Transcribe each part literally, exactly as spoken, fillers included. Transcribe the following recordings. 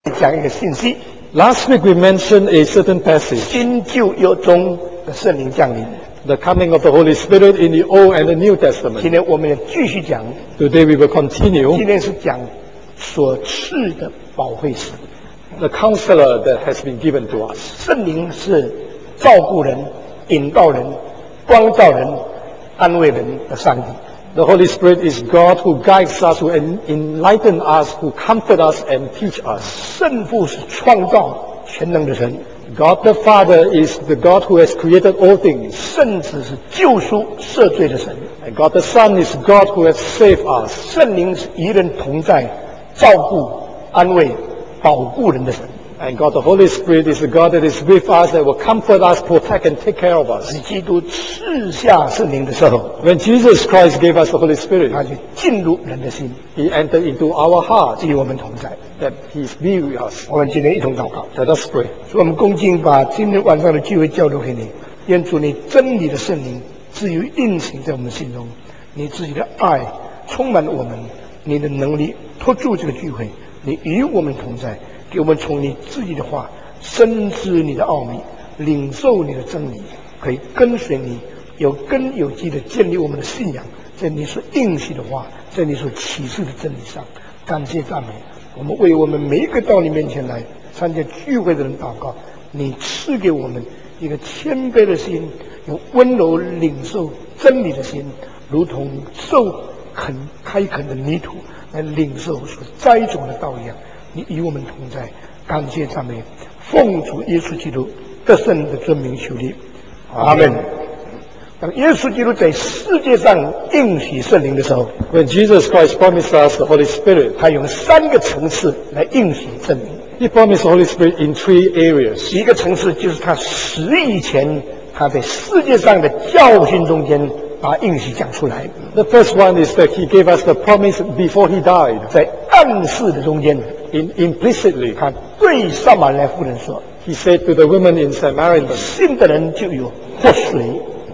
讲一个信息。 Last week we mentioned a certain passage, 新旧约中的圣灵降临。 the coming of the Holy Spirit in the Old and the New Testament. 今天我们也继续讲， Today we will continue 今天是讲所赐的保惠师。 the counselor that has been given to us. 圣灵是照顾人、引导人、光照人、安慰人的上帝。 The Holy Spirit is God who guides us, who en- enlighten us, who comfort us and teach us. 圣父是创造全能的神， God the Father is the God who has created all things. 圣子是救赎赦罪的神， And God the Son is God who has saved us. 圣灵是与人同在，照顾、安慰、保护人的神。 And God the Holy Spirit is the God that is with us, that will comfort us, protect and take care of us. 基督赐下圣灵的时候， When Jesus Christ gave us the Holy Spirit, 他就进入人的心， He entered into our heart, 与我们同在。 that He's be with us. 我们今天一同祷告， Let us pray. 所以我们恭敬把今天晚上的聚会交流给你，愿主你真理的圣灵自由运行在我们心中，你自己的爱充满了我们，你的能力托住这个聚会，你与我们同在，给我们从你自己的话深知你的奥秘，领受你的真理，可以跟随你，有根有基的建立我们的信仰，在你所应许的话，在你所启示的真理上。感谢赞美，我们为我们每一个到你面前来参加聚会的人祷告，你赐给我们一个谦卑的心，有温柔领受真理的心，如同受垦开垦的泥土来领受所栽种的道一样。你与我们同在，感谢赞美，奉主耶稣基督得胜的尊名求你，阿门。当耶稣基督在世界上应许圣灵的时候， When Jesus Christ promised us the Holy Spirit, 他用三个层次来应许圣灵。 He promised the Holy Spirit in three areas. 一个层次就是他死以前，他在世界上的教训中间把应许讲出来， The first one is that He gave us the promise before He died. 在暗示的中间， In, implicitly, 他对撒玛利亚妇人说 He said to the woman in：“ Samaria, 信的人就有活水。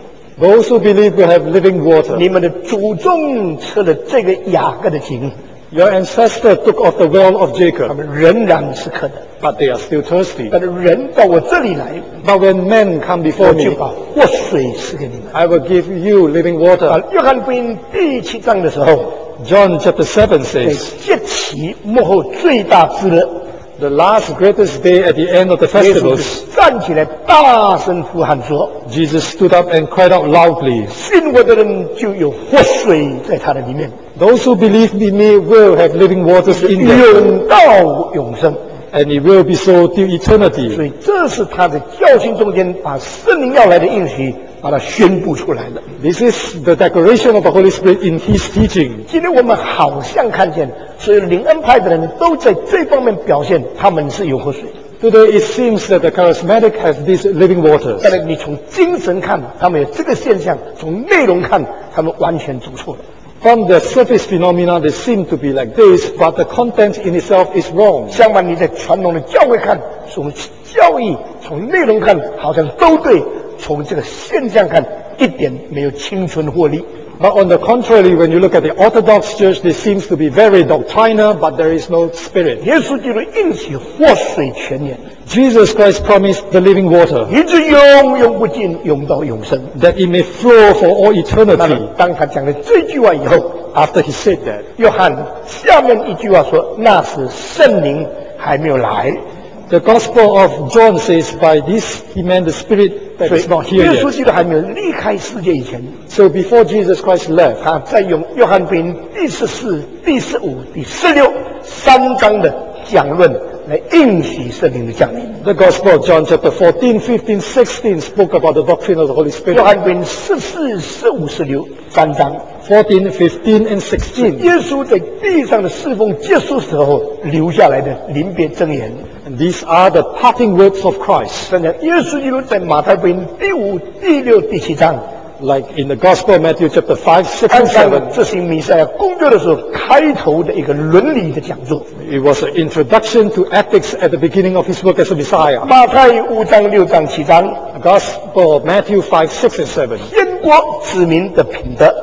those who believe will have living water. 你们的祖宗吃了这个雅各的井， Your ancestor took off the well of 他 Jacob, 们仍然是渴的。 but they are still thirsty. 但是人到我这里来， But when men come 我 before 就 me, 把活水赐给你们。” I will give you living 啊 water. ， 约翰福音第七章的时候， John chapter seven 在 says, 节期幕后最大之日， the last greatest day at the end of the 耶稣 festivals, 站起来大声呼喊说 Jesus stood up and cried out loudly, 信我的人就有活水在他的里面， those who believe in me will have living waters in them, 永到永生。 and it will be so till eternity. 所以这是他在教训中间把圣灵要来的应许，把它宣布出来的。 This is the declaration of the Holy Spirit in His teaching. 今天我们好像看见，所有灵恩派的人都在这方面表现，他们是有活水。 Today it seems that the charismatic have these living waters. 但是你从精神看，他们有这个现象；从内容看，他们完全走错了。 From the surface phenomena, they seem to be like this, but the content in itself is wrong. 相反，你在传统的教会看，从教义、从内容看，好像都对；从这个现象看，一点没有青春活力。 But on the contrary, when you look at the Orthodox Church, this seems to be very doctrinal, but there is no spirit. 耶稣基督应许活水泉源， Jesus Christ promised the living water, 一直永永不尽，永到永生。 that it may flow for all 那 eternity. 么，当他讲了这句话以后， After he said that, 约翰下面一句话说：“那时圣灵还没有来。” the Gospel of John says, by this he meant the Spirit that 所以 is not 耶 here 稣 yet. 基督还没有离开世界以前， So before Jesus Christ left, 他在用约翰福音第十四、第十五、第十六三章的讲论来应许圣灵的降临。 the Gospel of John chapter fourteen, fifteen, sixteen spoke about the doctrine of the Holy 约 Spirit. 翰福音十四、十五、十六三章， fourteen, fifteen, and sixteen. 耶稣在地上的侍奉结束时候留下来的临别箴言。 And these are the parting words of Christ. 真的，耶稣基督在马太福音第五、第六、第七章， Like in the Gospel of Matthew chapter five, six, 按 and 照 seven. 执行弥赛亚工作的时候开头的一个伦理的讲座。 It was an introduction to ethics at the beginning of his work as a Messiah. 马太五章、六章、七章， The Gospel of Matthew five, six, and seven. 天国子民的品德。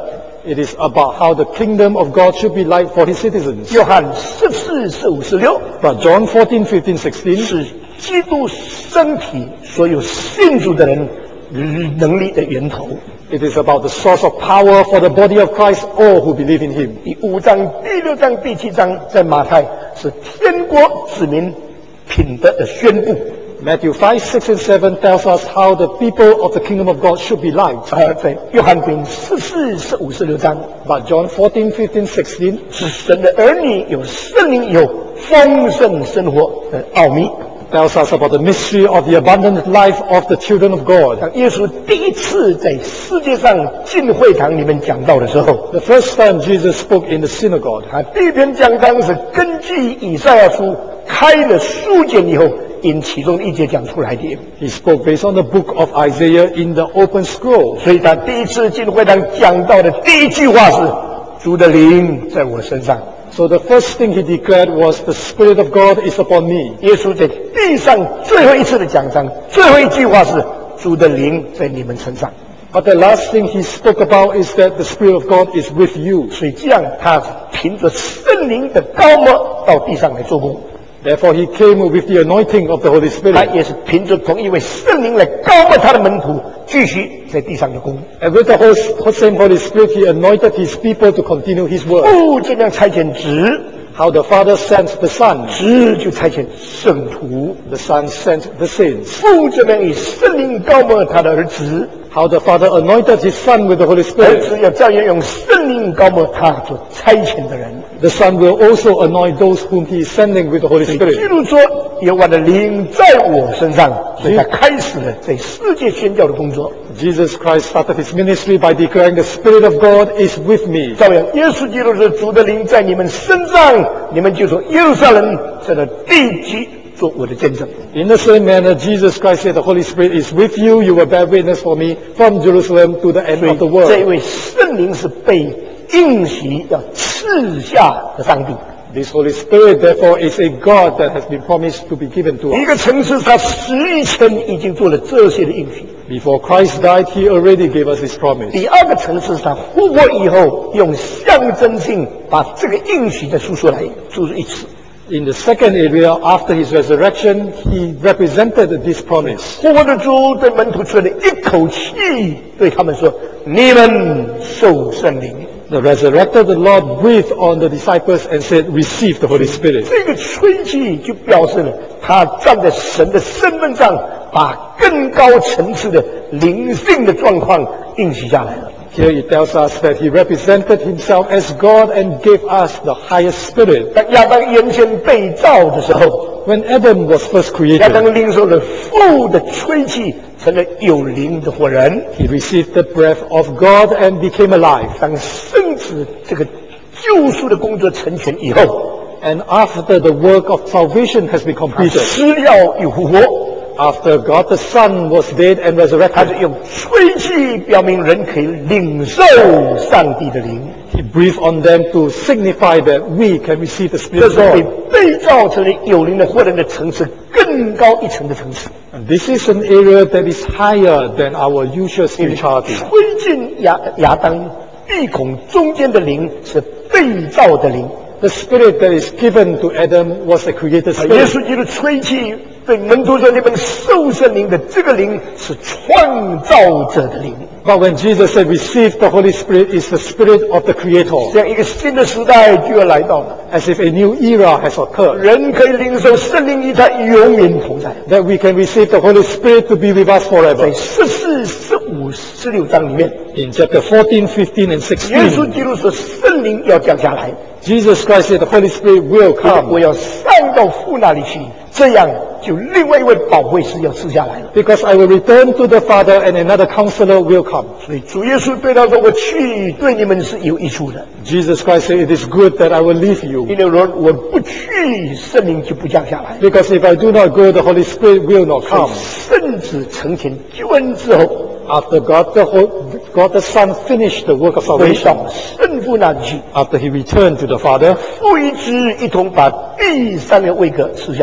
It is about how the kingdom of God should be like for his citizens. 约翰十四、十五、十六 But John fourteen, fifteen, sixteen 是基督身体所有信主的人能力的源头。 It is about the source of power for the body of Christ, all who believe in him. 第五章、第六章、第七章在马太是天国子民品德的宣布。 Matthew five, six, and seven tells us how the people of the kingdom of God should be like. 而在约翰福音十四、十五、十六章 But John fourteen, fifteen, sixteen 是神的儿女有圣灵有丰盛生活的奥秘。 tells us about the mystery of the abundant life of the children of God. 当耶稣第一次在世界上进会堂里面讲道的时候， The first time Jesus spoke in the synagogue, 他第一篇讲章是根据以赛亚书开了书简以后，引其中一节讲出来的。 he spoke based on the book of Isaiah in the open scroll. 所以他第一次进会堂讲到的第一句话是：“主的灵在我身上。” So the first thing he declared was, the Spirit of God is upon me. 耶稣在地上最后一次的讲章，最后一句话是：“主的灵在你们身上。” But the last thing he spoke about is that the Spirit of God is with you. 所以这样，他凭着圣灵的高摩到地上来做工。 Therefore he came with the anointing of the Holy 他 Spirit. 也是凭着同一位圣灵来高摩他的门徒，继续在地上的工。 And with the whole same Holy Spirit, he anointed his people to continue his work. 父这样差遣子， How the Father sent the Son, 子就差遣圣徒。 the Son sent the saints. 父这样以圣灵高摩他的儿子， How the Father anointed his Son with the Holy 儿 Spirit. 子要照样用圣灵高摩他所差遣的人。 The Son will also anoint those whom he is sending with the Holy 所以基 Spirit. 督说：“有我的灵在我身上。”所以他开始了在世界宣教的工作。 Jesus Christ started his ministry by declaring, the Spirit of God is with me. 照样，耶稣基督说：“主的灵在你们身上，你们就从耶路撒冷在那地极做我的见证。” In the same manner, Jesus Christ said, the Holy Spirit is with you. You will bear witness for me from Jerusalem to the end 所以 of the 这 world. 位圣灵是被应许要赐下的上帝。 This Holy Spirit, therefore, is a God that has been promised to be given to 一 us. 个城市，他死以前已经做了这些的应许； Before Christ died, he already gave us his promise. 第二个城市，他复活以后，用象征性把这个应许再述出来，述一次。 In the second area, after his resurrection, he represented this promise. 复活的主对门徒吹了一口气，对他们说：“你们受圣灵。” The resurrected Lord breathed on the disciples and said, receive the Holy Spirit. 这个吹气就表示了他站在神的身份上，把更高层次的灵性的状况应许下来了。 Here it tells us that he represented himself as God and gave us the highest spirit. 当亚当原先被造的时候， When Adam was first 亚 created, 当领受了父的吹气，成了有灵的活人。 he received the breath of God and became alive. 当圣子这个救赎的工作成全以后， And after the work of salvation has been 他 completed, 死了又复活。 after God the Son was dead and 他 resurrected, 是用吹气表明人可以领受上帝的灵。 he breathed on them to signify that we can receive the 这 Spirit 是 of 比 God. 被造成的有灵的活人的层次更高一层的层次。 And this is an area that is higher than our usual 因为 spirituality. 吹进亚亚当鼻孔中间的灵是被造的灵， The spirit that is given to Adam was a created 耶 spirit. 稣基督吹气对门徒说：“你们受圣灵的这个灵是创造者的灵。” But when Jesus said, receive the Holy Spirit, is the spirit of the 这 Creator. 样一个新的时代就要来到了， As if a new era has occurred. 人可以领受圣灵与他永远同在。 That we can receive the Holy Spirit to be with us 在 forever. 十四、十五、十六章里面， In chapter fourteen, fifteen, and 耶稣 sixteen, 基督说圣灵要降下来， Jesus Christ said the Holy Spirit will 我 come 要上到父那里去，这样就另外一位保惠师要赐下来了。 because I will return to the Father and another counselor will come. 所以主耶稣对他说：“我去对你们是有益处的， Jesus Christ said, it is good that I will leave you. 因为我我不去，圣灵就不降下来。 Because if I do not go, the Holy Spirit will not come. 圣子成全救恩之后， After God the, Ho- God the Son finished the work of 回 salvation, 到圣父那里去， after he returned to the Father, 父与子一同把第三个位格赐下来。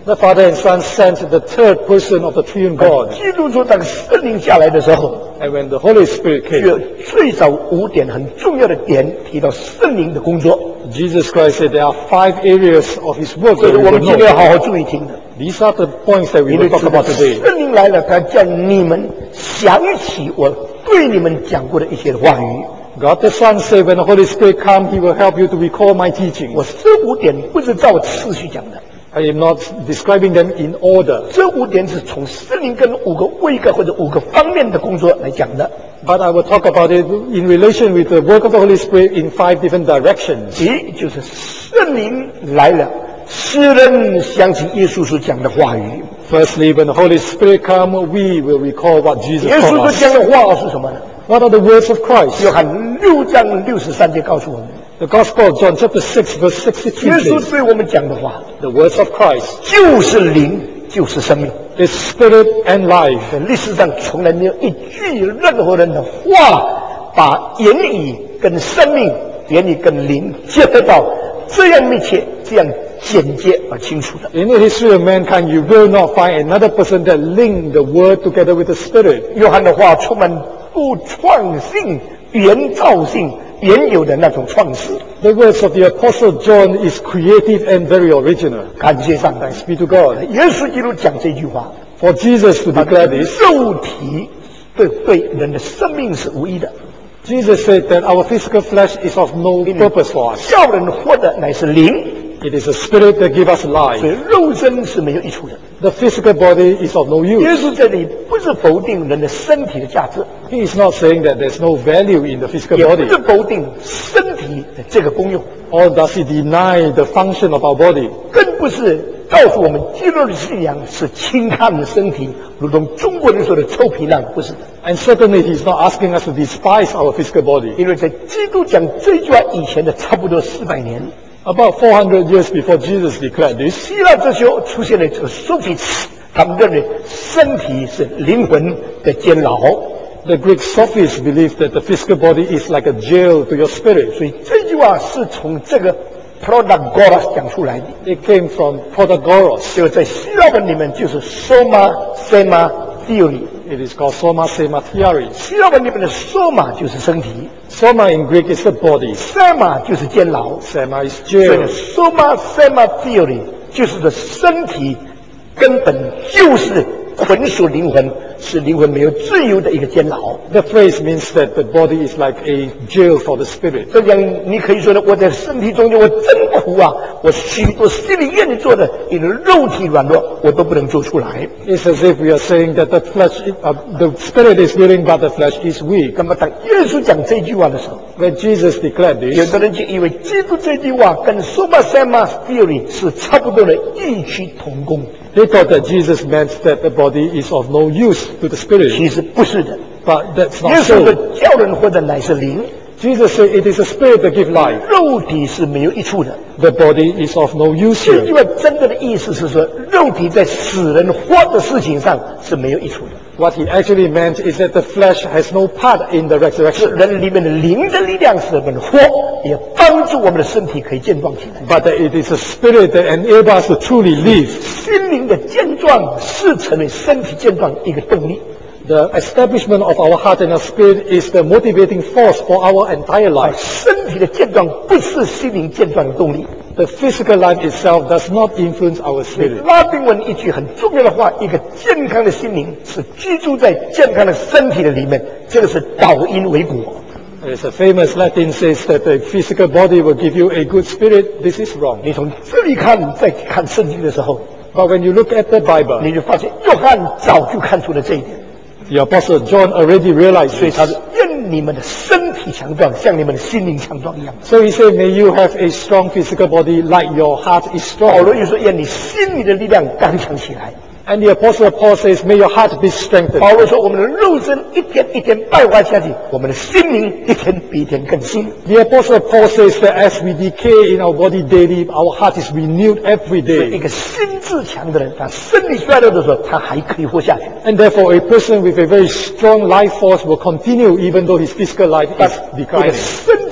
The Father and Son sent the third person of the triune God. 基督说，当圣灵下来的时候， And when the Holy Spirit 就 came, 有最少五点很重要的点提到圣灵的工作， Jesus Christ said there are five areas of His work 这 that 是 we 我们 will 今天要 know. 好好注意听的。 These are the points that we 因 will 为 talk about today. 圣灵来了，他叫你们想起我对你们讲过的一些话语。 God the Son said when the Holy Spirit comes, He will help you to recall my 我 teachings. 这五点不是照次序讲的， I am not describing them in order, 这五点是从圣灵跟五个位格或者五个方面的工作来讲的。 but I will talk about it in relation with the work of the Holy Spirit in five different directions. 第一就是圣灵来了，使人想起耶稣所讲的话语。 Firstly, when the Holy Spirit comes, we will recall what Jesus 耶稣 taught 所 us. 讲的话是什么呢？ What are the words of Christ? 约翰六章六十三节告诉我们， The Gospel of John chapter six verse sixty-three 耶稣 says, 对我们讲的话 the words of Christ 就是灵，就是生命。 is spirit and life. 在历史上从来没有一句任何人的话把言语跟生命、言语跟灵结合到这样密切、这样简洁而清楚的。 In the history of mankind, you will not find another person that linked the word together with the spirit. 约翰的话充满不创性、原造性、原有的那种创始。 The words of the Apostle John is creative and very original. 感谢上帝， Thanks be to God. 耶稣基督讲这句话， For Jesus to declare this, 肉体对对人的生命是无益的， Jesus said that our physical flesh is of no purpose for us. 叫人活的乃是灵， It is a spirit that gives us 所 life. 以肉身是没有益处的。 The physical body is of no 耶 use. 稣这里不是否定人的身体的价值， He is not saying that there's no value in the physical 也不 body. 是否定身体的这个功用， Or does he deny the function of our body? 更不是告诉我们基督的信仰是轻看的身体，如同中国人说的臭皮囊，不是的。 And certainly he's not asking us to despise our physical body. 因为在基督讲这句话以前的差不多四百年， About four hundred years before Jesus declared this, 希腊哲学出现了这个苏菲茨，他们认为身体是灵魂的监牢， the Greek sophists believed that the physical body is like a jail to your spirit. 所以这句话是从这个 Protagoras 讲出来的。 It came from Protagoras. 就在希腊文里面就是 soma sema theory， It is called Soma Sema Theory. 希腊文里面的 soma 就是身体 Soma in Greek is the body. ，sema 就是监牢， Sema is 所以 jail. 呢 soma sema theory 就是的身体根本就是捆锁灵魂，使灵魂没有自由的一个监牢。 The phrase means that the body is like a jail for the spirit. 这样你可以说呢，我在身体中间我真苦啊，我许多心里愿意做的，因为肉体软弱，我都不能做出来。 It's as if we are saying that the flesh, uh, the spirit is willing, but the flesh is weak. 那么当耶稣讲这句话的时候， When Jesus declared 有 this, 的人就以为基督这句话跟 soma sema theory 是差不多的异曲同工， they thought that Jesus meant that the body is of no use to the spirit. 其实不是的。 But that's 耶 not 稣的 so. 叫人活的乃是灵， Jesus said it is a spirit that gives life. 肉体是没有益处的。 The body is of no use 这句 here. 话真正的意思是说，肉体在使人活的事情上是没有益处的。 What he actually meant is that the flesh has no part in the 是 resurrection. 人里面的灵的力量使我们活，也帮助我们的身体可以健壮起来。 But that it is a spirit that enables us to truly live. 心灵的健壮是成为身体健壮一个动力。 The establishment of our heart and our spirit is the motivating force for our entire 而 life. 身体的健壮不是心灵健壮的动力。 The physical life itself does not influence our 所以 spirit. 拉丁文一句很重要的话，一个健康的心灵是居住在健康的身体的里面，这个是导因为果。 There's a famous Latin says that the physical body will give you a good spirit. This is wrong. 你从这里看，再看圣经的时候， But when you look at the Bible, 你就发现约翰早就看出了这一点， the Apostle John already realized 所以他 this. 说：“愿你们的身体强壮，像你们的心灵强壮一样。” So he said, may you have a strong physical body like your heart is 保罗 strong. 又说：“愿你心里的力量刚强起来。” And the Apostle Paul says, may your heart be strengthened. 保罗说：“我们的肉身一天一天败坏下去，我们的心灵一天比一天更新。 The Apostle Paul says that as we decay in our body daily, our heart is renewed every ” 一 day. 个心智强的人，他身体衰弱的时候，他还可以活下去。 And therefore, a person with a very strong life force will continue even though his physical life is 一个 declining. 身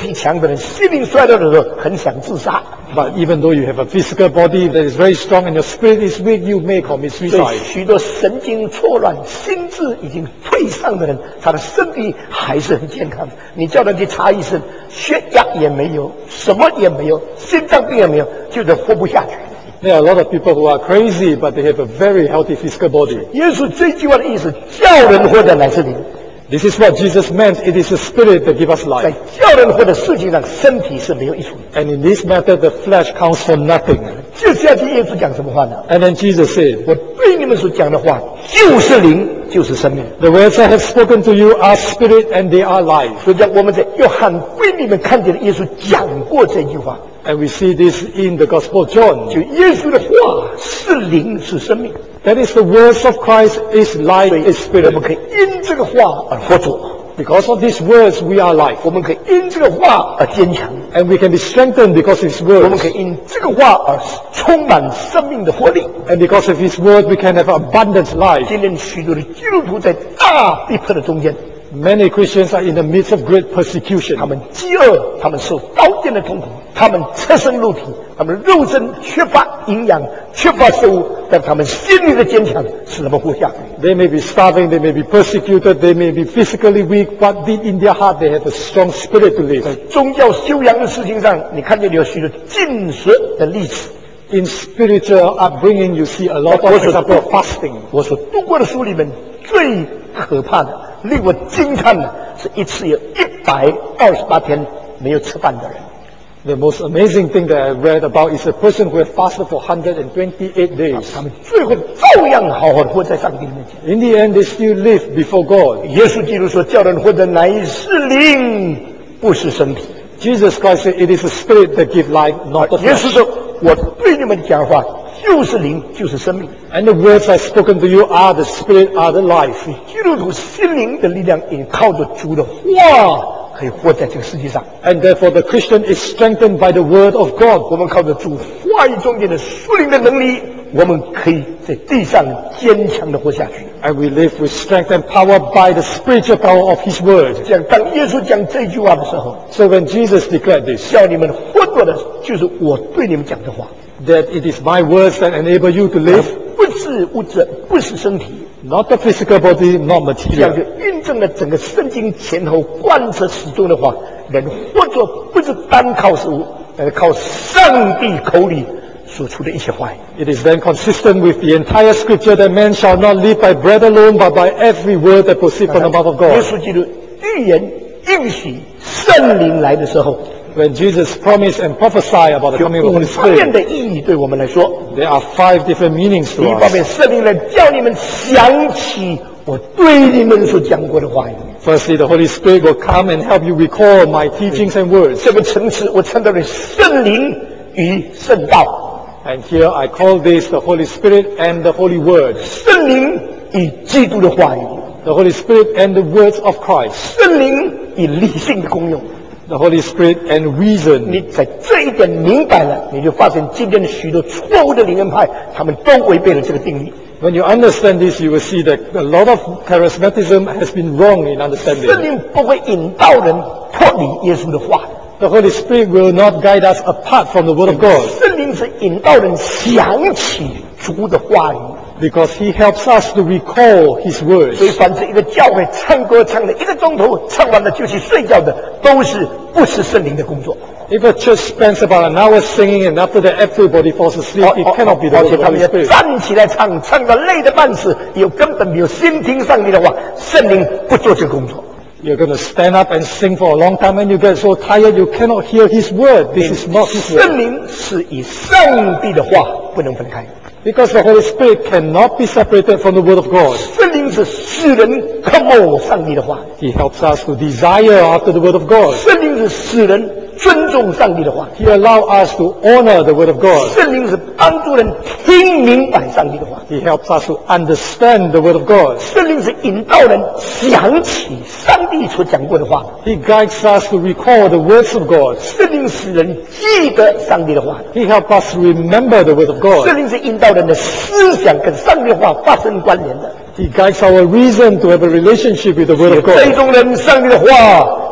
体强的人，心灵衰弱的时候，很想自杀。 But even though you have a physical body that is very strong and your spirit is weak, you may commit 所以 suicide. 许多神经错乱、心智已经退丧的人，他的身体还是很健康。你叫他去查医生，血压也没有，什么也没有，心脏病也没有，就是活不下去。 There are a lot of people who are crazy, but they have a very healthy physical body. 耶稣这句话的意思，叫人活的乃是灵， This is what Jesus meant. It is the spirit that gives us 在 life. 叫人活的事情上，身体是没有益处的。 And in this matter, the flesh counts for nothing. 接下去耶稣讲什么话呢？ And then Jesus said, 我对你们所讲的话，就是灵，就是生命。 the words I have spoken to you are spirit and they are life. 所以讲我们在约翰福音里面看见的耶稣讲过这句话， And we see this in the Gospel of John. 就耶稣的话是灵，是生命。 That is the words of Christ is life, 所以 is 我 spirit. 们可以因这个话而活着， Because of these words, we are life. 我们可以因这个话而坚强， And we can be strengthened because of His 我们 words. 可以因这个话而充满生命的活力。 And because of His word, we can have abundant life. 今天许多的基督徒在大逼迫的中间， Many Christians are in the midst of great persecution. 他们饥饿，他们受刀剑的痛苦，他们侧身露体，他们肉身缺乏营养，缺乏食物，但他们心灵的坚强使他们活下去。 They may be starving, they may be persecuted, they may be physically weak, but deep in their heart, they have a strong spirit to live. 宗教修养的事情上，你看见有许多禁食的例子。 In spiritual upbringing, you see a lot of, for example, fasting. 我所读过的书里面最可怕的、令我惊叹的，是一次有一百二十八天没有吃饭的人。 The most amazing thing that I read about is a person who had fasted for one hundred twenty-eight days. 他们最后照样好好的活在上帝面前。 In the end, they still live before God. 耶稣基督说：“叫人活着乃是灵，不是身体。 Jesus Christ said, it is the spirit that gives life, not the ” 耶稣 flesh. 说：“我对你们讲话，就是灵，就是生命。 And the words I've spoken to you are the spirit, are the life. ” 基督徒心灵的力量也靠着主的话，可以活在这个世界上。 And therefore, the Christian is strengthened by the word of God. 我们靠着主话语中间的属灵的能力，我们可以在地上坚强的活下去。 And we live with strength and power by the spiritual power of His word. 这样，当耶稣讲这句话的时候， So when Jesus declared this, 叫你们活着的，就是我对你们讲的话， that it is my words that enable you to live, 不是物质，不是身体。 not the physical body, not 这样 material. 就印证了整个圣经前后贯彻始终的话：人活着不是单靠食物，而是靠上帝口里所出的一切话语。 It is then consistent with the entire scripture that man shall not live by bread alone, but by every word that proceeds from the mouth of 耶 God. 稣基督预言应许圣灵来的时候， When Jesus promised and prophesied about the 有 coming of the 五 Holy 方面 Spirit, 的意义对我们来说。 there are five different meanings 第 to 一方 us. 面，圣灵来叫你们想起我对你们所讲过的话语。 Firstly, the Holy Spirit will come and help you recall my teachings and words. 这个层次，我称之为圣灵与圣道。 And here I call this the Holy Spirit and the Holy Word. 圣灵与基督的话语， The Holy Spirit and the words of Christ. 圣灵与理性的功用。 The Holy Spirit and reason. 你在这一点明白了，你就发现今天的许多错误的灵恩派，他们都违背了这个定律。 When you understand this, you will see that a lot of charismatism has been wrong in 圣 understanding. 灵不会引导人脱离耶稣的话， The Holy Spirit will not guide us apart from the Word of God, 圣灵是引导人想起主的话语。 because He helps us to recall His words. 所以，凡是一个教会唱歌唱了一个钟头，唱完了就去睡觉的，都是不是圣灵的工作。 If a church spends about an hour singing and after that everybody falls asleep, it cannot be the 而 work 且 of 他 the 们 Holy 也 Spirit. 站起来唱，唱到累得半死，有根本没有心听上帝的话，圣灵不做这个工作。 You're going to stand up and sing for a long time and you get so tired you cannot hear His word. This is not His word. 圣灵是以上帝的话不能分开， Because the Holy Spirit cannot be separated from the Word of God. 圣灵是使人渴慕上帝的话， He helps us to desire after the Word of God. 圣灵是使人尊重上帝的话， He allows us to honor the Word of God. 圣灵是帮助人听明白上帝的话， He helps us to understand the Word of God. 圣灵是引导人想起上帝所讲过的话， He guides us to recall the words of God. 圣灵使人记得上帝的话， He helps us to remember the Word of 圣 God. 灵是引导人的思想跟上帝的话发生关联的。 He guides our reason to have a relationship with the Word of 最 God. 终人上帝的话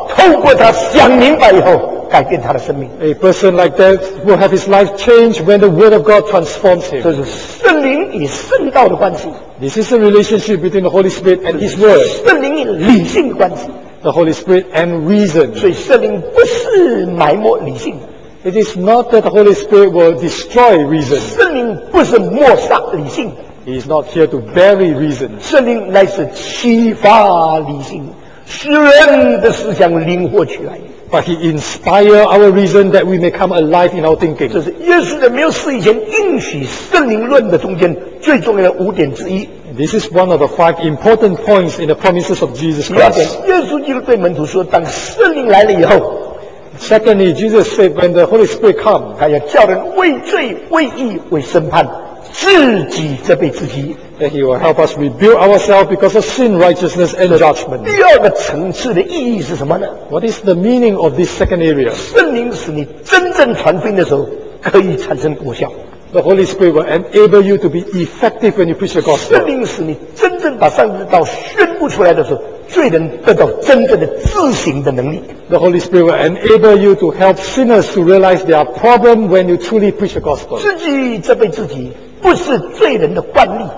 透过他想明白以后，改变他的生命。 A person like that will have his life changed when the Word of God transforms 这 him. 是圣灵与圣道的关系， This is the relationship between the Holy Spirit and His Word, 圣灵与理性的关系。 the Holy Spirit and reason. 所以圣灵不是埋没理性的， It is not that the Holy Spirit will destroy reason. 圣灵不是抹杀理性的， He is not here to bury reason. 圣灵乃是启发理性，使人的思想灵活起来。 But He inspires our reason that we may come alive in our 这 thinking. 是耶稣在没有死以前应许圣灵论的中间最重要的五点之一。 This is one of the five important points in the promises of Jesus 第二点， Christ. 耶稣基督对门徒说：“当圣灵来了以后， Secondly, Jesus said when the Holy Spirit comes, 他要叫人为罪、为义、为审判，自己责备自己。 that He will help us rebuild ourselves because of sin, righteousness, and judgment. 第二个层次的意义是什么呢？ What is the meaning of this second area? 圣灵使你真正传福音的时候，可以产生果效。 The Holy Spirit will enable you to be effective when you preach the 圣 gospel. 灵使你真正把上帝的道宣布出来的时候，罪人得到真正的自省的能力。 The Holy Spirit will enable you to help sinners to realize their problem when you truly preach the gospel. 自己责备自己，不是罪人的惯例。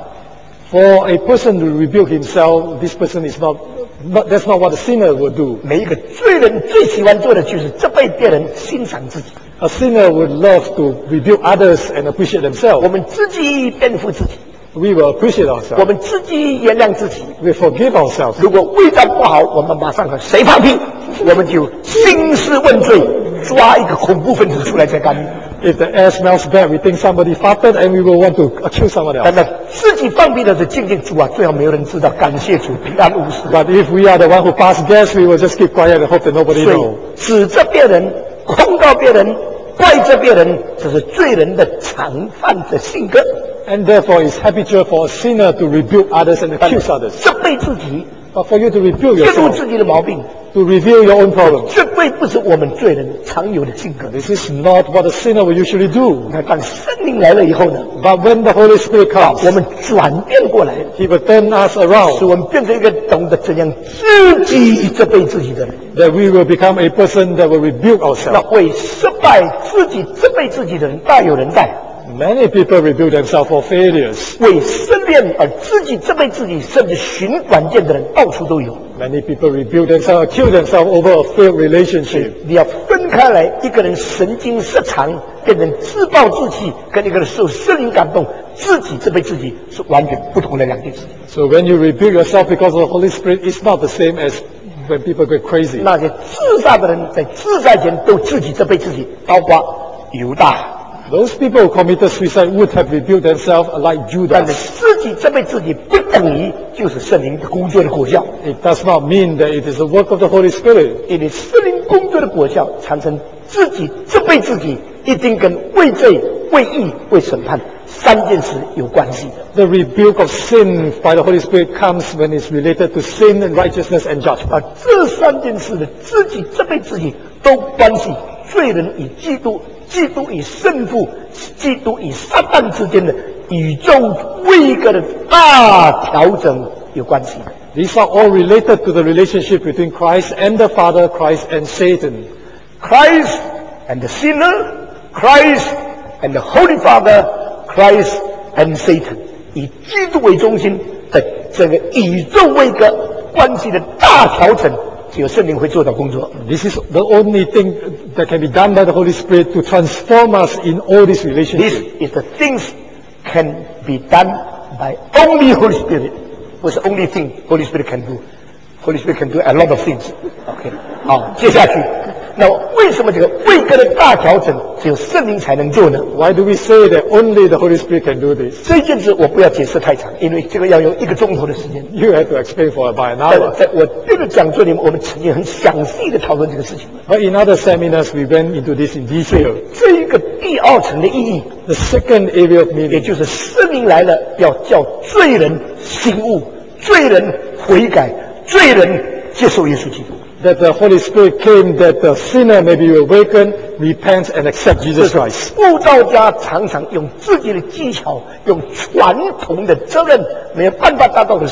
For a person to rebuke himself, this person is not, not that's not what a sinner would do. 每一个罪人最喜欢做的就是责备别人，欣赏自己。 A sinner would love to rebuke others and appreciate 我 themselves. 们自己辩护自己， We will appreciate 我 ourselves. 们自己原谅自己。 We forgive ourselves. 如果味道不好，我们马上和谁放屁，我们就兴师问罪，抓一个恐怖分子出来再干预。 If the air smells bad, we think somebody farted and we will want to accuse someone 但 else. 是自己放屁的时候，静静主啊，最好没有人知道，感谢主，平安无事。 But if we are the one who pass gas, we will just keep quiet and hope that nobody 所以 knows. 指责别人、控告别人、怪责别人，这是罪人的常犯的性格。 And therefore, it's habitual for a sinner to rebuke others and 但是 accuse others. 责备自己， But for you to rebuke 揭露 yourself, 自己的毛病， to reveal your own problems, 这对不是我们罪人常有的性格。 this is not what a sinner will usually do. 那当圣灵来了以后呢， But when the Holy Spirit 我 comes, 们转变过来， He will turn us 使 around, 我们变成一个懂得怎样自己责备自己的人。 that we will become a person that will rebuke 那 ourselves. 会失败自己责备自己的人大有人在， Many people rebuke themselves for failures. 为失恋而自己责备自己，甚至寻短见的人到处都有。 Many people rebuke themselves, kill themselves over a failed relationship. 你要分开来，一个人神经失常，变成自暴自弃，跟一个人受圣灵感动，自己责备自己是完全不同的两件事情。 So when you rebuke yourself because of the Holy Spirit, it's not the same as when people get crazy. 那些自杀的人在自杀前都自己责备自己，包括犹大。 Those people who committed suicide would have rebuked themselves like 但是 Judas. 自己责备自己，不等于就是圣灵的工作的果效。 It does not mean that it is the work of the Holy Spirit. 因为圣灵工作的果效产生自己责备自己，一定跟为罪、为义、为审判三件事有关系的。 The rebuke of sin by the Holy Spirit comes when it's related to sin and righteousness and judgment. 而这三件事的自己责备自己，都关系罪人与基督、基督与圣父、基督与撒旦之间的宇宙位格的大调整有关系的。 These are all related to the relationship between Christ and the Father, Christ and Satan. Christ and the sinner, Christ and the Holy Father, Christ and Satan， 以基督为中心的这个宇宙位格关系的大调整，只有圣灵会做到工作。 This is the only thing that can be done by the Holy Spirit to transform us in all these This relationships. is the things can be done by only Holy Spirit， 不是 only thing Holy Spirit can do。Holy Spirit can do a lot of things。OK， 好，接下去，那为什么这个位格的大调整只有圣灵才能做呢？ Why do we say that only the Holy Spirit can do this? 这件事我不要解释太长，因为这个要用一个钟头的时间。 You have to explain for about an 在 hour. 在我这个讲座里面，我们曾经很详细的讨论这个事情。 But in other seminars, we went into this in detail. 这一个第二层的意义， The second area of 也 meaning 就是圣灵来了，要叫罪人醒悟，罪人悔改，罪人接受耶稣基督。 that the Holy Spirit came that the sinner may be awakened, repent, and accept 这 Jesus 是 Christ. 布道家常常用自己的技巧，用传统的责任没有办法达到的事情。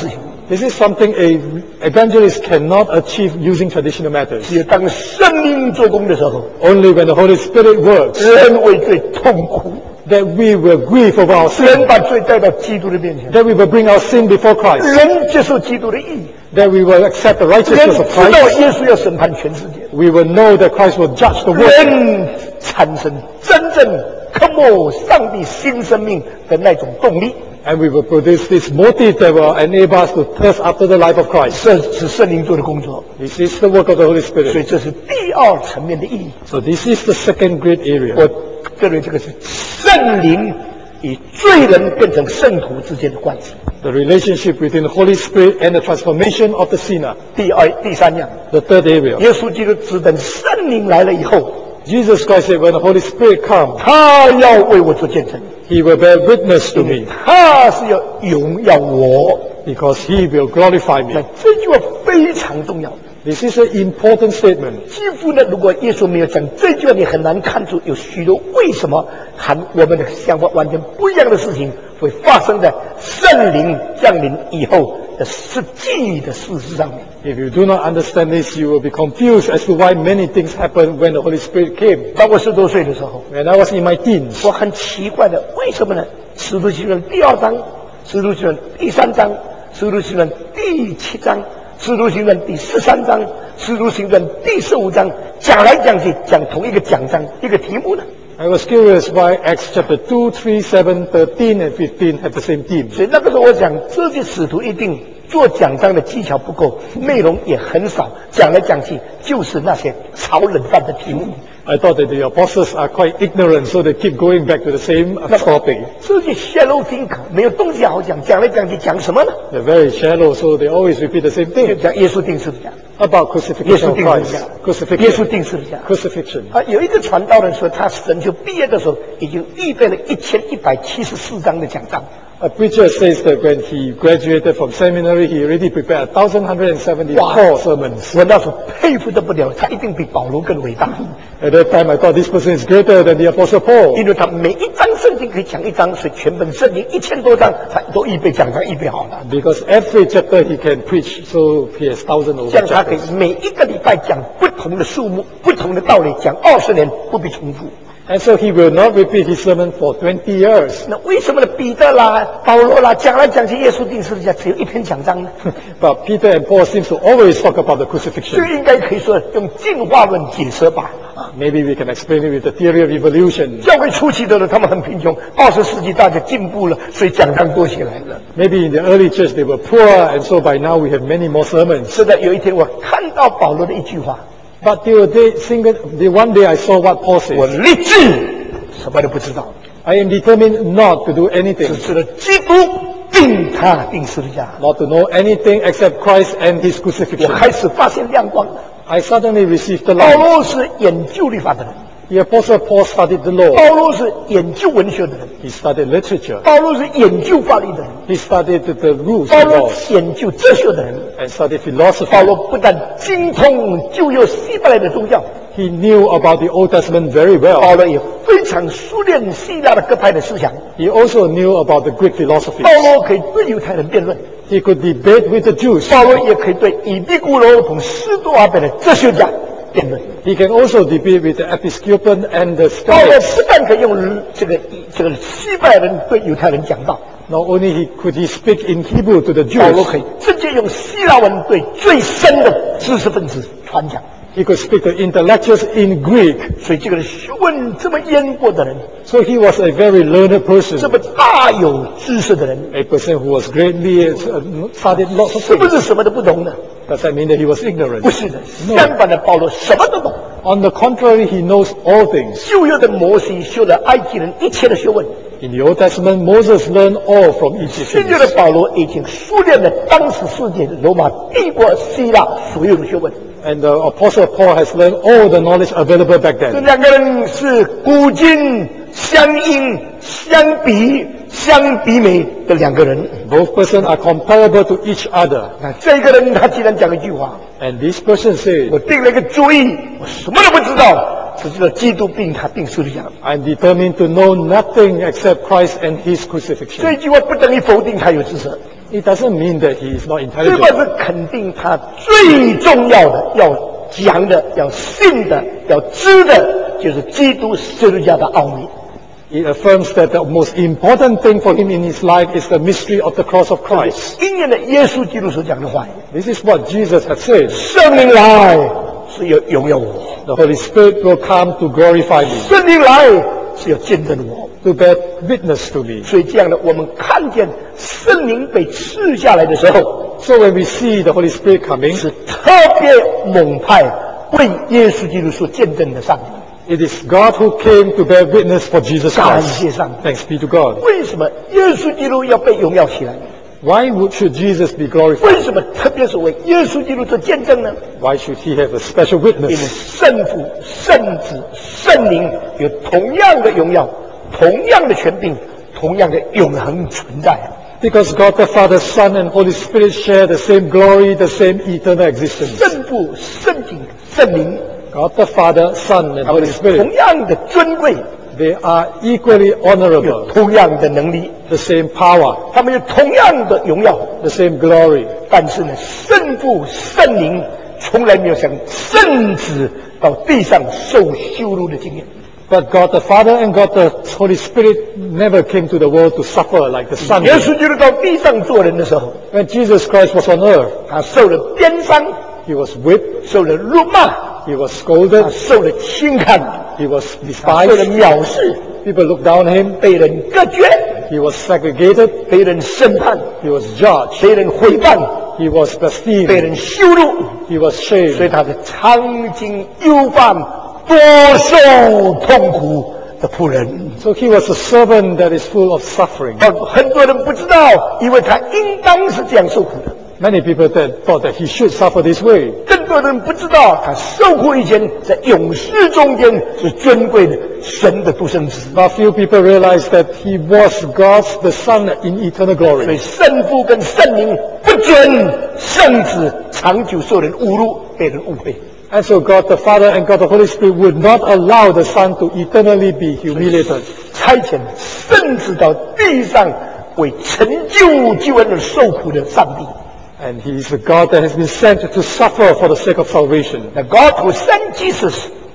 This is something a evangelist cannot achieve using traditional methods. 只有当圣灵做工的时候， Only when the Holy Spirit works 人为罪痛苦， that we will grieve over our 人 sin, 把罪带到基督的面前， that we will bring our sin before Christ, 人接受基督的义， that we will accept the 人 righteousness of 知道 Christ. 耶稣要审判全世界， We will know that Christ will judge the world. 人产生真正渴慕上帝新生命的那种动力。 And we will produce this motive that will enable us to thirst after the life of Christ. 这是圣灵做的工作， This is the work of the Holy 所以 Spirit. 这是第二层面的意义。 So this is the second great 我 area. 认为这个是圣灵与罪人变成圣徒之间的关系。 The relationship between the Holy Spirit and the transformation of the sinner. 第二、第三样， The third area. 耶稣基督只等圣灵来了以后， Jesus Christ said, when the Holy Spirit comes, 他要为我做见证， He will bear witness to 因为 me 他是要荣耀我。 because He will glorify 那 me. 这句话非常重要。 This is an important statement. 几乎呢，如果耶稣没有讲这句话，你很难看出有许多为什么和我们的想法完全不一样的事情会发生在圣灵降临以后的实际的事实上面。 If you do not understand this, you will be confused as to why many things happened when the Holy Spirit came. 当我十多岁的时候， When I was in my teens, 我很奇怪的，为什么呢？使徒行传第二章、使徒行传第三章、使徒行传第七章、使徒行传第十三章、使徒行传第十五章，讲来讲去讲同一个讲章一个题目呢？ I was curious why Acts chapter two, three, seven, thirteen, and fifteen have the same theme. 所以那个时候我讲，这些使徒一定做讲章的技巧不够，内容也很少，讲来讲去就是那些炒冷饭的题目。 I thought that the apostles are quite ignorant, so they keep going back to the same uh, topic. 这些 shallow thinker 没有东西好讲，讲来讲去讲什么呢？ They're very shallow, so they always repeat the same 就 thing 讲耶稣定十字架， about 耶 crucifixion 稣 of 定十字架 Christ.， 耶稣 Crucifixion. 定十字架。 Crucifixion. 啊，有一个传道人说，他神就毕业的时候已经预备了一千一百七十四章的讲章。 A preacher says that when he graduated from seminary, he already prepared one thousand one hundred seventy-four Wow. sermons. 我那时候佩服得不了，他一定比保罗更伟大， At that time, I thought this person is greater than the Apostle Paul 因为他每一章圣经可以讲一章，所以全本圣经一千多章，他都预备讲章预备好了。 because every chapter he can preach, so he has thousand 这 over 样他可以 chapters. 每一个礼拜讲不同的数目、不同的道理，讲二十年不必重复。 And so he will not repeat his sermon for twenty years. 那为什么呢？彼得啦、保罗啦，讲来讲去，耶稣定十字架只有一篇讲章呢？ But Peter and Paul seems to always talk about the 这 crucifixion. 个应该可以说用进化论解释吧。 Maybe we can explain it with the theory of evolution. 教会初期的人，他们很贫穷，二十世纪大家进步了，所以讲章多起来了。 Maybe in the early church they were poor, and so by now we have many more sermons. 是的，有一天我看到保罗的一句话， But the, day, single, the one day I saw what Paul 我 says. 立志什么都不知道， I am determined not to do 只 anything, 知道基督定他定十字架。 not to know anything except Christ and his 我 crucifixion. 开始发现亮光了。 I suddenly received the 保 light. 罗是研究律法的人， The Apostle Paul studied the law. 保罗是研究文学的人， He studied literature. 保罗是研究法律的人， He studied the, the rules 保 and 罗 laws 是研究哲学的人。 and studied philosophy. 保罗不但精通旧约希伯来的宗教， He knew about the Old Testament very 保 well. 罗也非常熟练希腊的各派的思想。 He also knew about the Greek philosophy. 保罗可以对犹太人辩论， He could debate with the Jews. 保罗也可以对以毕古罗同斯多阿本的哲学家辩论。 He can also debate with the Episcopal and the 保罗 Stoics. 不但可以用这个这个希伯来人对犹太人讲道， Not only he, could he speak in Hebrew to the 保罗 Jews, 可以直接用希腊文对最深的知识分子传讲。 he could speak to intellectuals in Greek. 所以这个人学问这么渊博的人， So he was a very learned 这 person, 么大有知识的人， a person who was greatly uh, studied lots of 是不 things. 是什么都不懂呢？ Does that mean that he was ignorant? 不是的，相反的，保罗什么都懂。 On the contrary, he knows all things. 旧约的摩西修了埃及人一切的学问， In the Old Testament, Moses learned all from 新约的 Egyptians. 保罗已经熟练了当时世界罗马帝国希腊所有的学问。 And the Apostle Paul has learned all the knowledge available back 这 then. 两个人是古今相应、相比、相比美的两个人。 Both persons are comparable to each other. 那这个人他既然讲一句话， And this person said, 我定了一个主意，我什么都不知道，只知道基督并他定十字架。 I'm determined to know nothing except Christ and his 这 crucifixion. 句话不等于否定他有知识， It doesn't mean that he is not 这个 intelligent. 是肯定他最重要的、要讲的、要信的、要知的，就是基督十字架的奥秘。 It affirms that the most important thing for him in his life is the mystery of the cross of Christ. 应验了耶稣基督所讲的话语。 This is what Jesus had said. 圣灵来是要荣耀我， The Holy Spirit will come to glorify me, 圣灵来是要见证我。 to bear witness to me. 所以这样的，我们看见圣灵被赐下来的时候， So when we see the Holy Spirit coming, 是特别猛派为耶稣基督所见证的上帝。 it is God who came to bear witness for Jesus 感 Christ. 谢上帝。 Thanks be to God. 为什么耶稣基督要被荣耀起来？ Why would, should Jesus be glorified? 为什么特别是为耶稣基督做见证呢？ Why should he have a special 因为 witness? 圣父、圣子、圣灵有同样的荣耀、同样的权柄、同样的永恒存在。 Because God the Father, Son, and Holy Spirit share the same glory, the same eternal existence. 圣父、圣子、圣灵， God the Father, Son, and 他们 Holy 有 Spirit, 同样的尊贵， they are equally 有 honorable, 同样的能力， the same power, 他们有同样的荣耀。 the same glory. 但是呢，圣父、圣灵从来没有像圣子到地上受羞辱的经验。 But God the Father and God the Holy Spirit never came to the world to suffer like the Son 耶 did. 稣基督到地上做人的时候， When Jesus Christ was on earth, 他受了鞭伤， he was whipped, 受了辱骂， he was 他 scolded, 受了轻看， he was 他受了 despised, 藐视， people looked down on him, 被人隔绝， he was segregated, 被人审判， he was judged, 被人毁谤， he was 被 blasphemed, 人羞辱， he was 所以 shamed. 他是常经忧患、多受痛苦的仆人。 So he was a servant that is full of suffering. 很多人不知道，因为他应当是这样受苦的。 Many people that thought that he should suffer this way. 更多人不知道，他受苦以前在勇士中间是尊贵的神的独生子。 But few people realize that he was God's the Son in eternal 所以 glory. 圣父跟圣灵不准圣子长久受人侮辱，被人误会。 And so God the Father and God the Holy Spirit would not allow the Son to eternally be humiliated. 差遣圣子到地上为成就救恩而受苦的上帝。 And he is the God that has been sent to suffer for the sake of salvation. The God who sent Jesus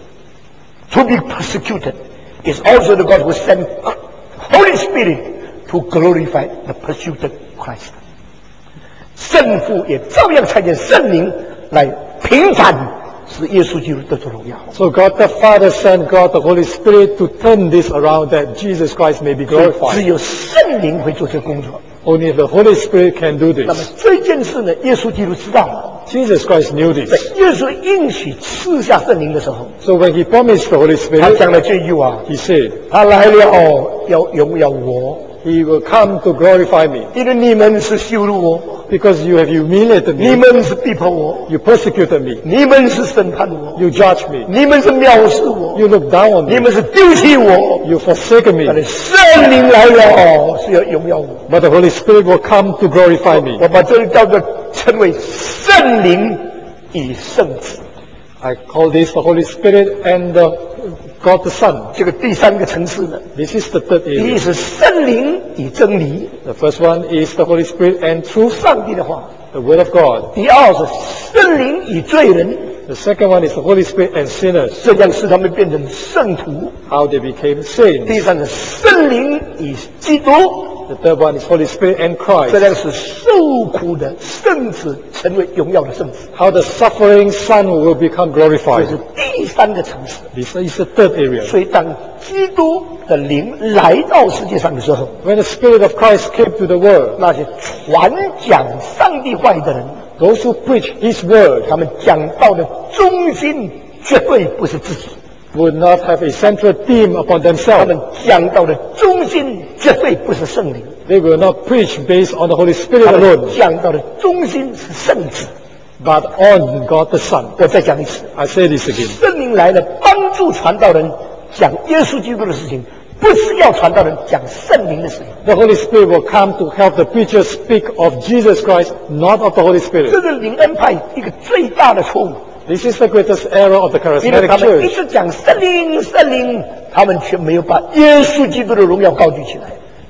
to be persecuted is also the God who sent Holy Spirit to glorify the persecuted Christ. 圣父也照样差遣圣灵来平反，使耶稣基督得着荣耀。 So God the Father sent God the Holy Spirit to turn this around that Jesus Christ may be 只 glorified. 有圣灵会做这个工作。 Only the Holy Spirit can do 那么 this. 这件事呢，耶稣基督知道。 Jesus Christ knew 在 this. 耶稣应许赐下圣灵的时候， So when he promised the Holy 他 Spirit, 讲了这句话： he said, 他来了，要荣耀我， he will come to glorify me 因为你们是羞辱我， because you have humiliated 你 me, 们是逼迫我， you persecuted me, 你们是审判我， you judged me, 你们是藐视我， you looked down on 你 me, 们是丢弃我。 you forsaken 但是 me. 圣灵来了，是要荣耀我。 But the Holy Spirit will come to glorify me. 我把这里叫做称为圣灵与圣子。 I call this the Holy Spirit and the God the Son. 这个第三个层次呢， This is the third 第一 area. 是圣灵与真理， The first one is the Holy Spirit and truth, 上帝的话； the Word of God. 第二是圣灵与罪人， The second one is the Holy Spirit and sinners, 这样使他们变成圣徒。 how they became saints. 第三是圣灵与基督， The third one is Holy Spirit and 这 Christ, 样使受苦的圣子成为荣耀的圣子。 how the suffering Son will become 这 glorified. 是第三个层次。 This is the third area. 所以，当基督的灵来到世界上的时候， When the Spirit of Christ came to the world, 那些传讲上帝话语的人， those who preach His Word 他们讲道的中心绝对不是自己， would not have a central theme upon 他 themselves. 们讲道的中心绝对不是圣灵， They will not preach based on the Holy Spirit 他们 alone, 讲道的中心是圣子。 but on God the Son. 我再讲一次， I say this again. 圣灵来了，帮助传道人讲耶稣基督的事情，不是要传道人讲圣灵的事情。 The Holy Spirit will come to help the preacher speak of Jesus Christ, not of the Holy 这 Spirit. 是灵恩派一个最大的错误， This is the greatest error of the 因为 charismatic 他们一 church. 直讲圣灵圣灵，他们却没有把耶稣基督的荣耀高举起来。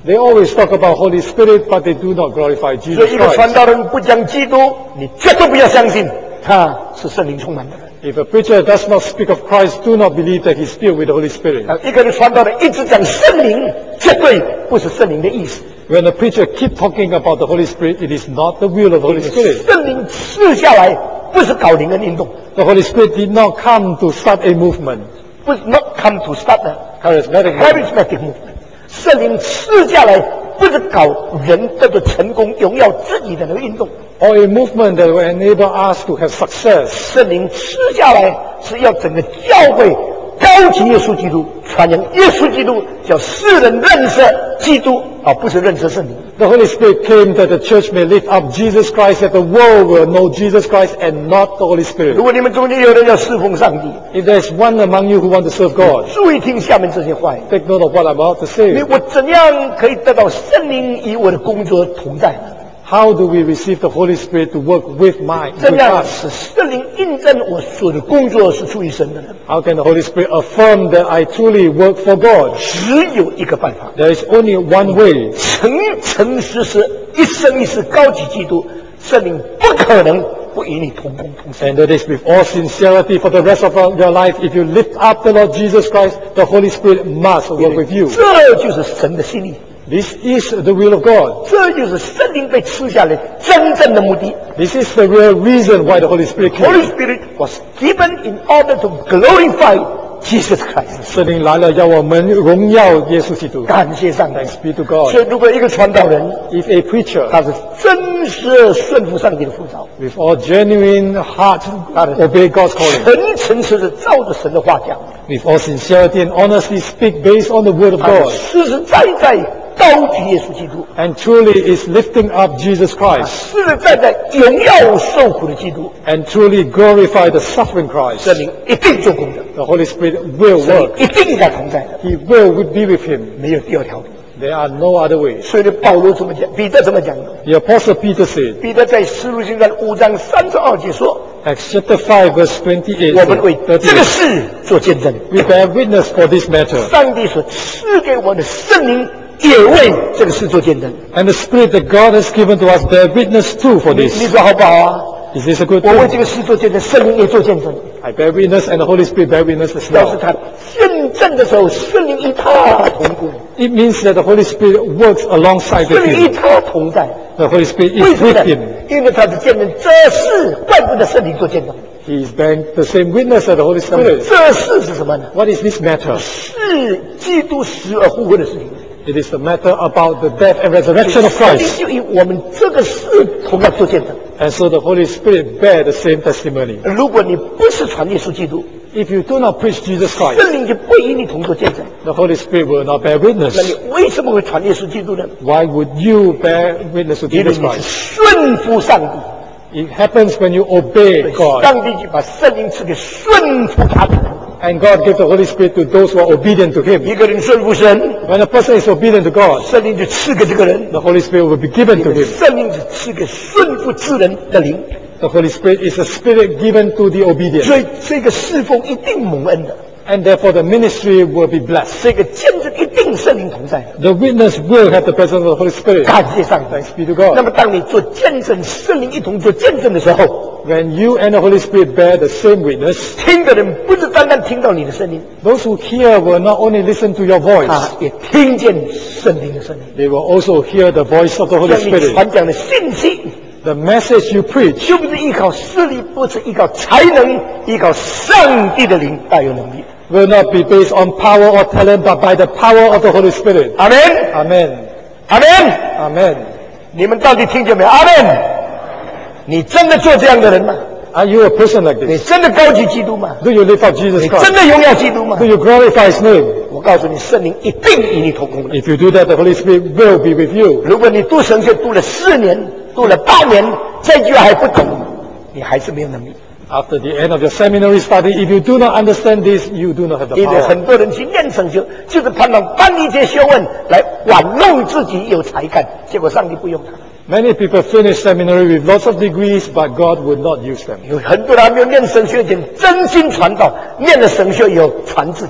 They always talk about Holy Spirit, but they do not glorify 所 Jesus 以一个传 Christ. 道人不讲基督，你绝对不要相信他是圣灵充满的人。 If a preacher does not speak of Christ, do not believe that he's filled with the Holy Spirit. 啊，一个人传道人一直讲圣灵，绝对不是圣灵的意思。 When a preacher keep talking about the Holy Spirit, it is not the will of the Holy Spirit. 圣灵赐下来不是搞灵恩运动， The Holy Spirit did not come to start a movement, 不是 not come to start the charismatic movement, charismatic movement。圣灵赐下来不是搞人叫做成功、荣耀自己的那个运动， or a movement that will enable us to have success. 圣灵赐下来是要整个教会高举耶稣基督，传扬耶稣基督，叫世人认识基督，而不是认识圣灵。 The Holy Spirit came that the church may lift up Jesus Christ, that the world will know Jesus Christ and not the Holy 如 Spirit. 果你们中间有人要侍奉上帝， If there's one among you who want to serve God, 注意听下面这些话语。 take note of what I'm about to 你 say. 我怎样可以得到圣灵与我的工作同在呢？ How do we receive the Holy Spirit to work with my 怎 with 样 us? 使圣灵印证我所的工作是出于神的呢？ How can the Holy Spirit affirm that I truly work for God? 只有一个办法， There is only one way. 诚诚实实一生一世高举基督，圣灵不可能不与你同工同行。 And that is with all sincerity for the rest of your life. If you lift up the Lord Jesus Christ, the Holy Spirit must work with you. 这就是神的心意， This is the will of God. 这就是圣灵被赐下来真正的目的。 This is the real reason why the Holy Spirit Holy came. Spirit was given in order to glorify Jesus Christ。 圣灵来了，要我们荣耀耶稣基督。 感谢上帝。 Thanks be to 所 God. 以，如果一个传道人 If a preacher 他是真实顺服上帝的呼召， with all genuine heart obey God's calling, 诚诚实实照着神的话讲， with all sincerity and honesty speak based on the word of 他是 God, 实实在在高举耶稣基督， and truly is lifting up Jesus Christ, 实实在在荣耀受苦的基督， and truly glorify the suffering Christ, 圣灵一定做工的， the Holy Spirit will 圣灵 work. 一定与他同在的， He will be with him. 没有第二条路。 There are no other ways. 所以呢，保罗怎么讲？彼得怎么讲呢？ The Apostle Peter said, 彼得在使徒行传五章三十二节说 Acts chapter five, verse twenty-eight, 我们为这个 thirty-eight, 事做见证， we bear witness for this matter, 上帝所赐给我们的圣灵也为这个事做见证。 and the Spirit that God has given to us bear witness too for 你你 this. 说好不好啊？ Is this a good 我为 thing? 这个事做见证，圣灵也做见证。 I bear witness, and the Holy Spirit bear witness as 要是 well. 他见证的时候，圣灵与他同工， It means that the Holy Spirit works alongside 圣 with 灵与 him. 他同在。 The Holy Spirit 为 is 什么 with 呢 him.？ 因为他是见证这事，怪不得圣灵做见证。 He is bearing the same witness as the Holy 那么 Spirit. 这事是什么呢？ What is this matter? 是基督死而复活的事情。 It is the matter about the death and resurrection of 圣灵 Christ. 就以我们这个事同样做见证。 And so the Holy Spirit bear the same testimony. 如果你不是传耶稣基督， If you do not preach Jesus 圣 Christ, 灵就不与你同做见证。 the Holy Spirit will not bear 那 witness. 你为什么会传耶稣基督呢？ Why would you bear witness to 因为 Jesus 你是 Christ? 顺服上帝。 It happens when you obey God. 上帝就把圣灵赐给顺服他的人。 And God gave the Holy Spirit to those who are obedient to Him. 一个人顺服神， When a person is obedient to God, 圣灵就赐给这个人。 the Holy Spirit will be given to him. 圣灵只赐给顺服之人的灵， The Holy Spirit is a spirit given to the obedient. 所以这个侍奉一定蒙恩的， And therefore the ministry will be blessed. 这个见证一定圣灵同在的。 The witness will have the presence of the Holy Spirit. 感谢上帝。 Thanks be to 那 God. 么，当你做见证，圣灵一同做见证的时候， When you and the Holy Spirit bear the same witness, 听的人不是单单听到你的声音， those who hear will not only listen to your 他 voice, 也听见圣灵的声音。 they will also hear the voice of the Holy 向你 Spirit. 传讲的信息， The message you preach 就不是依靠势力，不是依靠才能，依靠上帝的灵大有能力。 will not be based on power or talent, but by the power of the Holy Spirit. 阿门， Amen. 阿门。 Amen. 你们到底听见没有？阿门。你真的做这样的人吗？ Are you a person like 你 this? 真的高举基督吗？ Do you lift up Jesus 你真 Christ? 的荣耀基督吗 Do？you glorify His name? 我告诉你，圣灵一定与你同工的。 If you do that, the Holy Spirit will be with you. 如果你读神学读了四年，读了八年，这句还不懂，你还是没有能力。 After the end of your seminary study, if you do not understand this, you do not have the 因为 power. 很多人去念神学，就是盼望办一些学问来玩弄自己有才干，结果上帝不用他。 Many people finish seminary with lots of degrees, but God would not use them. 有很多人还没有念神学前真心传道，念了神学以后传自己。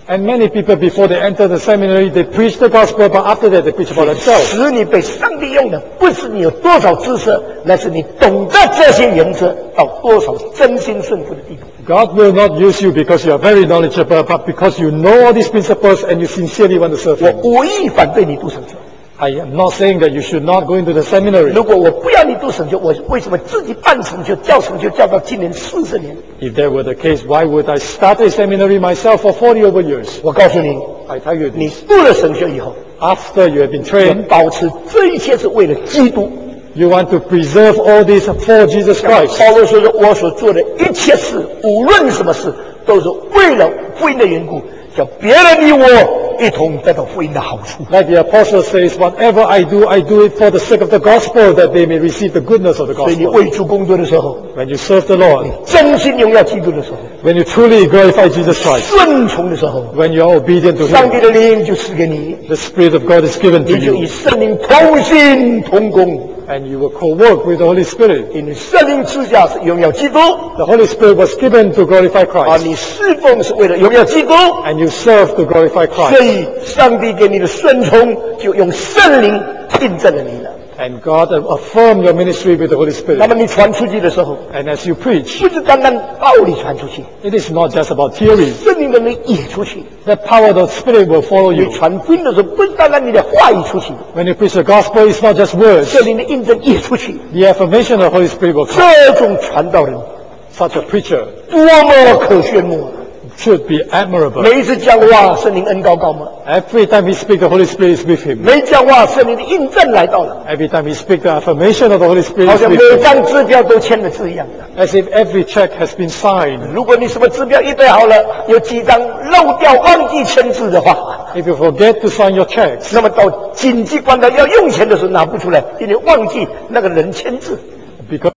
And many people, before they enter the seminary, they preach the gospel, but after that they preach about themselves. 使你被上帝用的，不是你有多少知识，乃是你懂得这些原则到多少真心顺服的地步。 God will not use you because you are very knowledgeable, but because you know all these principles and you sincerely want to serve 我 Him. 无意反对你读神学。 I am not saying that you should not go into the seminary. 如果我不要你读神学，我为什么自己办神学、教神学教到今年四十年？ If that were the case, why would I start a seminary myself for forty over years? 我告诉你， I tell you 你 this. 读了神学以后， After you have been 要 trained, 保持这一切是为了基督。 you want to preserve all this for Jesus Christ. 保罗说的，我所做的一切事，无论什么事，都是为了福音的缘故，叫别人与我一同得到福音的好处。 Like the apostle says, whatever I do, I do it for the sake of the gospel, that they may receive the goodness of the 所以你 gospel. 为主工作的时候， When you serve the Lord, 真心荣耀基督的时候， when you truly glorify Jesus Christ, 顺从的时候， when you are obedient to 上帝 Him, 的灵就赐给你， the Spirit of God is given to 你就与 you, 圣灵同心同工。 and you will co-work with the Holy Spirit. 因为圣灵之下是荣耀基督， The Holy Spirit was given to glorify 而 Christ, 你侍奉是为了荣耀基督。 and you serve to glorify 所 Christ. 以，上帝给你的顺从就用圣灵印证了你了。 And God affirmed your ministry with the Holy 那 Spirit. 么你传出去的时候， And as you preach, 不是单单道理传出去， it is not just about theory. 圣灵的能也出去。 The power of the Spirit will follow 你 you. 传福音的时候，不是单单你的话语出去， When you preach the gospel, it's not just words. 圣灵的印证也出去。 The affirmation of the Holy Spirit will come. 这种传道人 Such a preacher 多么可炫目啊！ should be admirable. 每一次讲话，圣灵恩高高嘛； Every time he speaks, the Holy Spirit is with him. 每讲话，圣灵的印证来到了， Every time he speaks, the affirmation of the Holy 好 Spirit is 像每 with him. 张支票都签了字一样的。 As if every check has been signed. 如果你什么支票预备好了，有几张漏掉忘记签字的话， If you forget to sign your checks, 那么到紧急关头要用钱的时候拿不出来，因为忘记那个人签字。 because